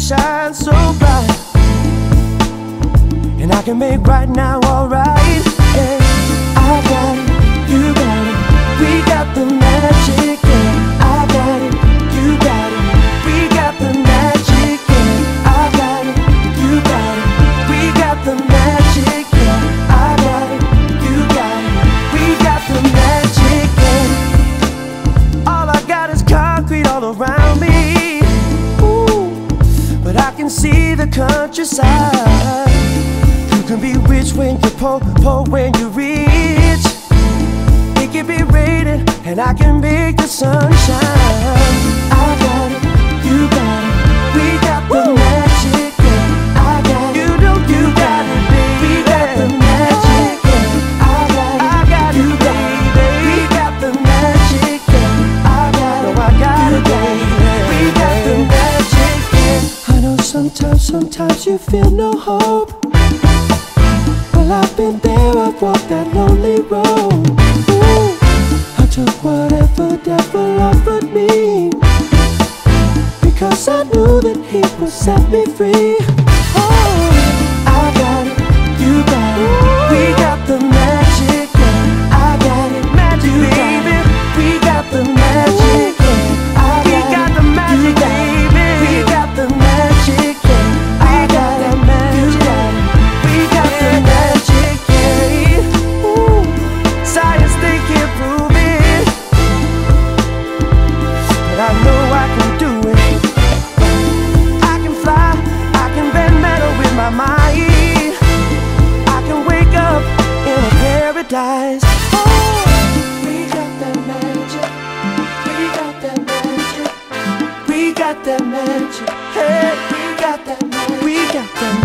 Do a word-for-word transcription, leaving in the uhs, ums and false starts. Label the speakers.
Speaker 1: shine so bright, and I can make right now alright. Yeah, I got it, you got it, we got the magic. Yeah, I got it, you got it, we got the magic. Yeah, I got it, you got it, we got the magic. Yeah, I got it, you got it, we got the magic. Yeah, all I got is concrete all around me. Ooh, but I can see the countryside. You can be rich when you're poor, poor when you're rich. It can be raining and I can make the sun shine. I got it, you got it, we got the Woo! Magic. Yeah, I got it, you know you got it, baby. We got the magic. Yeah, I got it, I got you, baby. We got the magic. Yeah, I got it, no, I got it, baby. We got the magic. Yeah, I know sometimes, sometimes you feel no hope. Well, I've been there, I've walked that lonely road. Ooh, I took whatever devil offered me, because I knew that he would set me free. Oh, I got it, you got it, we got the magic. Yeah, I got it, magic, you baby. We got the magic. Yeah, I got we got the magic, baby. We got the magic. Yeah, I got the magic. You got it, we got the magic. Yeah, ooh, science they can't prove it, but I know I can do it. I can fly, I can bend metal with my mind. I can wake up in a paradise. Oh, we got that magic, we got that magic, we got that magic. Hey, we got that magic, we got that magic.